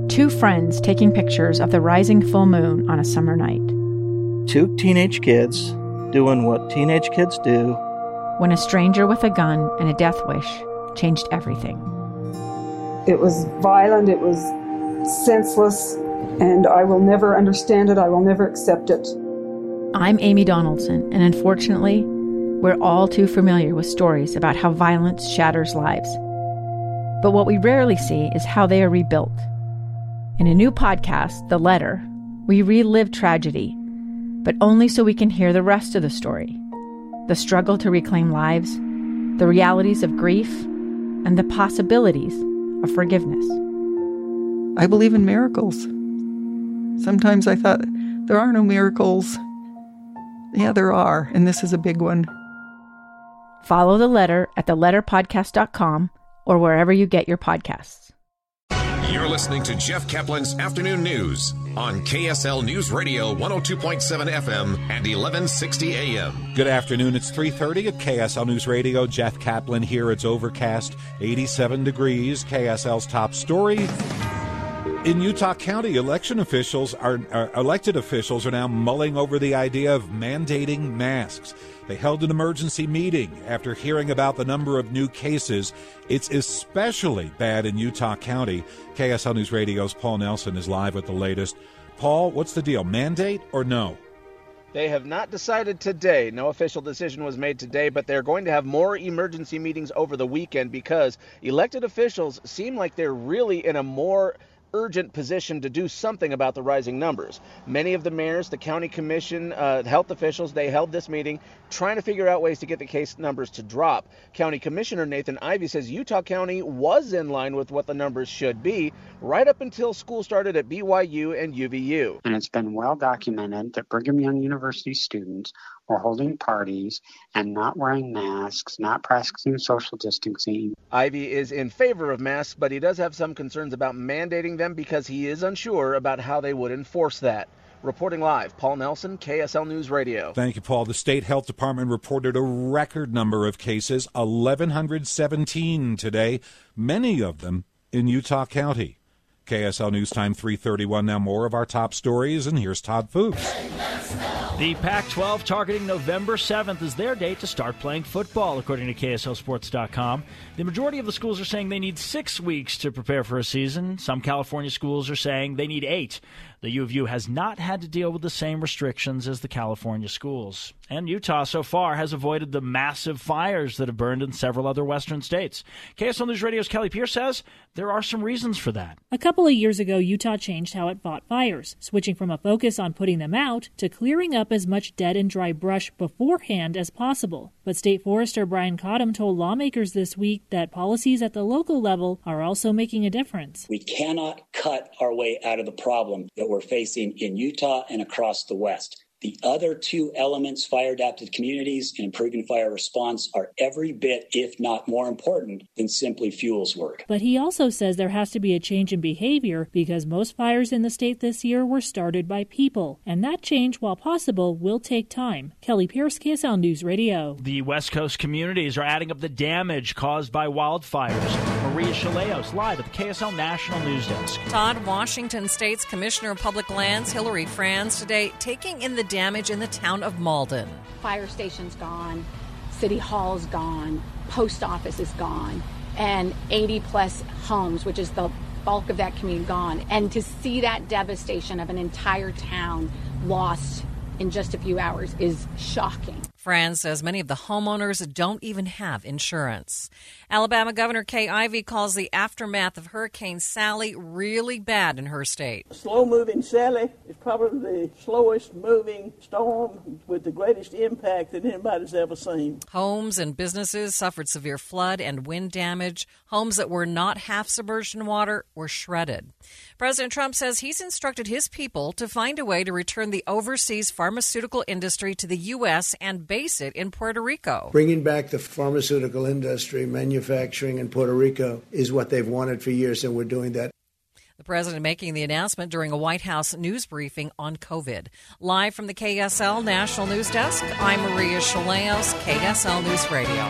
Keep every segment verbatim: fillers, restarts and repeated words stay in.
Two friends taking pictures of the rising full moon on a summer night. Two teenage kids doing what teenage kids do. When a stranger with a gun and a death wish changed everything. It was violent, it was senseless, and I will never understand it, I will never accept it. I'm Amy Donaldson, and unfortunately, we're all too familiar with stories about how violence shatters lives. But what we rarely see is how they are rebuilt. In a new podcast, The Letter, we relive tragedy, but only so we can hear the rest of the story. The struggle to reclaim lives, the realities of grief, and the possibilities of forgiveness. I believe in miracles. Sometimes I thought, there are no miracles. Yeah, there are, and this is a big one. Follow The Letter at the letter podcast dot com or wherever you get your podcasts. You're listening to Jeff Kaplan's Afternoon News on K S L News Radio one oh two point seven F M and eleven sixty A M. Good afternoon. It's three thirty at K S L News Radio. Jeff Kaplan here. It's overcast, eighty-seven degrees. K S L's top story. In Utah County, election officials are, are elected officials are now mulling over the idea of mandating masks. They held an emergency meeting after hearing about the number of new cases. It's especially bad in Utah County. K S L News Radio's Paul Nelson is live with the latest. Paul, what's the deal? Mandate or no? They have not decided today. No official decision was made today, but they're going to have more emergency meetings over the weekend because elected officials seem like they're really in a more urgent position to do something about the rising numbers. Many of the mayors, the county commission, uh, health officials, they held this meeting trying to figure out ways to get the case numbers to drop. County Commissioner Nathan Ivey says Utah County was in line with what the numbers should be right up until school started at B Y U and U V U. And it's been well documented that Brigham Young University students were holding parties and not wearing masks, not practicing social distancing. Ivey is in favor of masks, but he does have some concerns about mandating them because he is unsure about how they would enforce that. Reporting live, Paul Nelson, K S L News Radio. Thank you, Paul. The state health department reported a record number of cases, eleven seventeen today, many of them in Utah County. K S L News Time three thirty-one. Now more of our top stories, and here's Todd Fuchs. The Pac twelve targeting November seventh as their date to start playing football, according to K S L Sports dot com. The majority of the schools are saying they need six weeks to prepare for a season. Some California schools are saying they need eight. The U of U has not had to deal with the same restrictions as the California schools. And Utah so far has avoided the massive fires that have burned in several other western states. K S L News Radio's Kelly Pierce says there are some reasons for that. A couple of years ago, Utah changed how it fought fires, switching from a focus on putting them out to clearing up as much dead and dry brush beforehand as possible. But State Forester Brian Cottom told lawmakers this week that policies at the local level are also making a difference. We cannot cut our way out of the problem that we're facing in Utah and across the West. The other two elements, fire-adapted communities and improving fire response, are every bit, if not more important, than simply fuels work. But he also says there has to be a change in behavior because most fires in the state this year were started by people. And that change, while possible, will take time. Kelly Pierce, K S L News Radio. The West Coast communities are adding up the damage caused by wildfires. Maria Chaleos, live at the K S L National News Desk. Todd, Washington State's Commissioner of Public Lands, Hillary Franz, today taking in the damage in the town of Malden. Fire station's gone, city hall's gone, post office is gone, and eighty plus homes, which is the bulk of that community, gone. And to see that devastation of an entire town lost in just a few hours is shocking. Franz says many of the homeowners don't even have insurance. Alabama Governor Kay Ivey calls the aftermath of Hurricane Sally really bad in her state. Slow-moving Sally is probably the slowest-moving storm with the greatest impact that anybody's ever seen. Homes and businesses suffered severe flood and wind damage. Homes that were not half submerged in water were shredded. President Trump says he's instructed his people to find a way to return the overseas pharmaceutical industry to the U S and base it in Puerto Rico. Bringing back the pharmaceutical industry, manufacturing in Puerto Rico is what they've wanted for years, and we're doing that. The president making the announcement during a White House news briefing on COVID. Live from the K S L National News Desk, I'm Maria Chaleos, K S L News Radio. Thank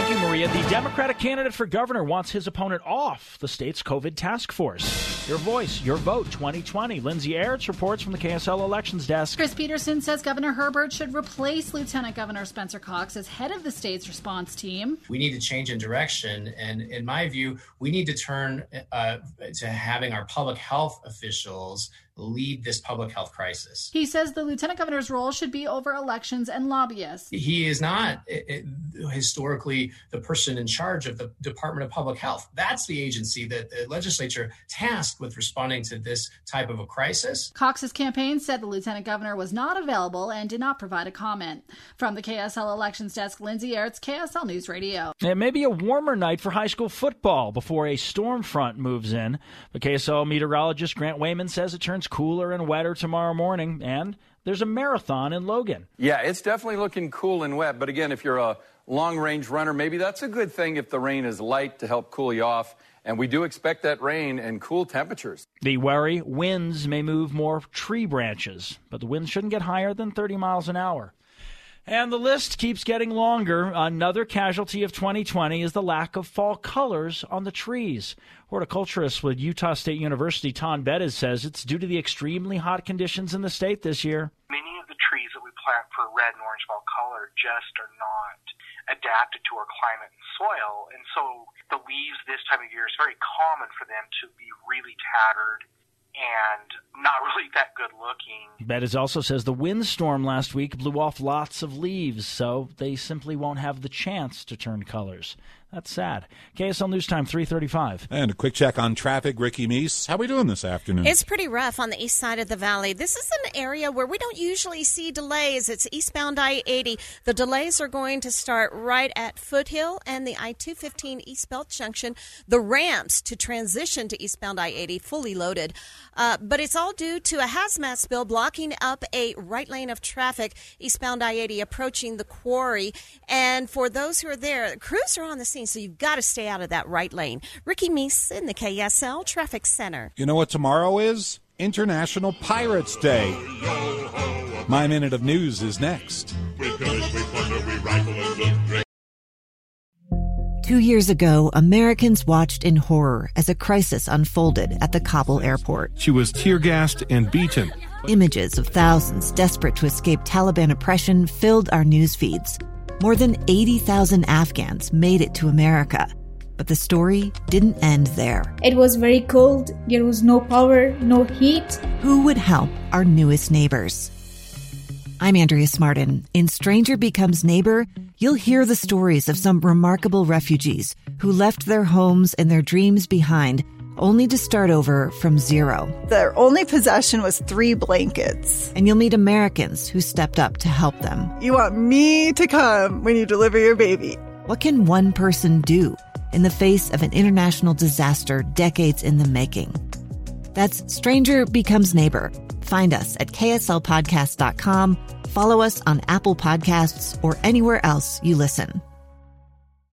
Thank you, Maria. The Democratic candidate for governor wants his opponent off the state's COVID task force. Your voice, your vote, twenty twenty. Lindsay Aerts reports from the K S L Elections Desk. Chris Peterson says Governor Herbert should replace Lieutenant Governor Spencer Cox as head of the state's response team. We need to change in direction, and in my view, we need to turn uh, to having our public health officials lead this public health crisis. He says the lieutenant governor's role should be over elections and lobbyists. He is not it, it, historically the person in charge of the Department of Public Health. That's the agency that the legislature tasked with responding to this type of a crisis. Cox's campaign said the lieutenant governor was not available and did not provide a comment. From the K S L Elections Desk, Lindsay Aerts, K S L News Radio. It may be a warmer night for high school football before a storm front moves in. But K S L meteorologist Grant Wayman says it turns cooler and wetter tomorrow morning, and there's a marathon in Logan. Yeah, it's definitely looking cool and wet. But again, if you're a long-range runner, maybe that's a good thing if the rain is light to help cool you off. And we do expect that rain and cool temperatures. The worry, winds may move more tree branches, but the winds shouldn't get higher than thirty miles an hour. And the list keeps getting longer. Another casualty of twenty twenty is the lack of fall colors on the trees. Horticulturist with Utah State University, Ton Bettis, says it's due to the extremely hot conditions in the state this year. Many of the trees that we plant for red and orange fall color just are not adapted to our climate and soil. And so the leaves this time of year, it's very common for them to be really tattered and not really that good looking. Bettis also says the windstorm last week blew off lots of leaves, so they simply won't have the chance to turn colors. That's sad. K S L News Time, three thirty-five. And a quick check on traffic. Ricky Meese, how are we doing this afternoon? It's pretty rough on the east side of the valley. This is an area where we don't usually see delays. It's eastbound I eighty. The delays are going to start right at Foothill and the I two fifteen East Belt Junction. The ramps to transition to eastbound I eighty fully loaded. Uh, but it's all due to a hazmat spill blocking up a right lane of traffic eastbound I eighty approaching the quarry. And for those who are there, crews are on the scene, so you've got to stay out of that right lane. Ricky Meese in the K S L Traffic Center. You know what tomorrow is? International Pirates Day. My Minute of News is next. Two years ago, Americans watched in horror as a crisis unfolded at the Kabul airport. She was tear-gassed and beaten. Images of thousands desperate to escape Taliban oppression filled our news feeds. More than eighty thousand Afghans made it to America. But the story didn't end there. It was very cold. There was no power, no heat. Who would help our newest neighbors? I'm Andrea Smartin. In Stranger Becomes Neighbor, you'll hear the stories of some remarkable refugees who left their homes and their dreams behind, only to start over from zero. Their only possession was three blankets. And you'll meet Americans who stepped up to help them. You want me to come when you deliver your baby. What can one person do in the face of an international disaster decades in the making? That's Stranger Becomes Neighbor. Find us at K S L podcast dot com. Follow us on Apple Podcasts or anywhere else you listen.